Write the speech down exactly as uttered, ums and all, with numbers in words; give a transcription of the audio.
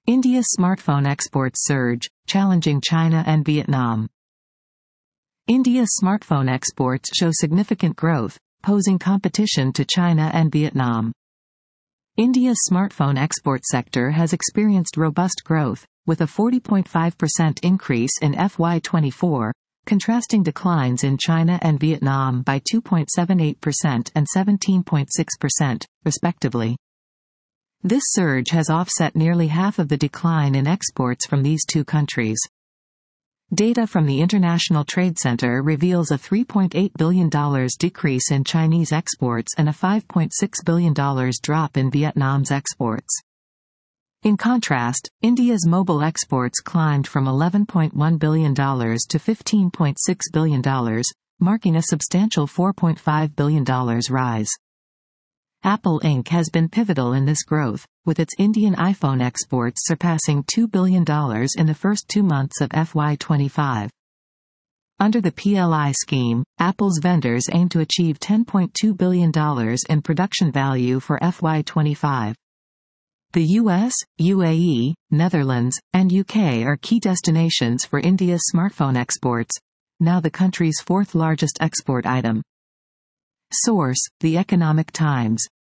India's smartphone exports surge, challenging China and Vietnam. India's smartphone exports show significant growth, posing competition to China and Vietnam. India's smartphone export sector has experienced robust growth, with a forty point five percent increase in F Y twenty-four, contrasting declines in China and Vietnam by two point seven eight percent and seventeen point six percent, respectively. This surge has offset nearly half of the decline in exports from these two countries. Data from the International Trade Center reveals a three point eight billion dollars decrease in Chinese exports and a five point six billion dollars drop in Vietnam's exports. In contrast, India's mobile exports climbed from eleven point one billion dollars to fifteen point six billion dollars, marking a substantial four point five billion dollars rise. Apple Incorporated has been pivotal in this growth, with its Indian iPhone exports surpassing two billion dollars in the first two months of F Y twenty-five. Under the P L I scheme, Apple's vendors aim to achieve ten point two billion dollars in production value for F Y twenty-five. The U S, U A E, Netherlands, and U K are key destinations for India's smartphone exports, now the country's fourth largest export item. Source: The Economic Times.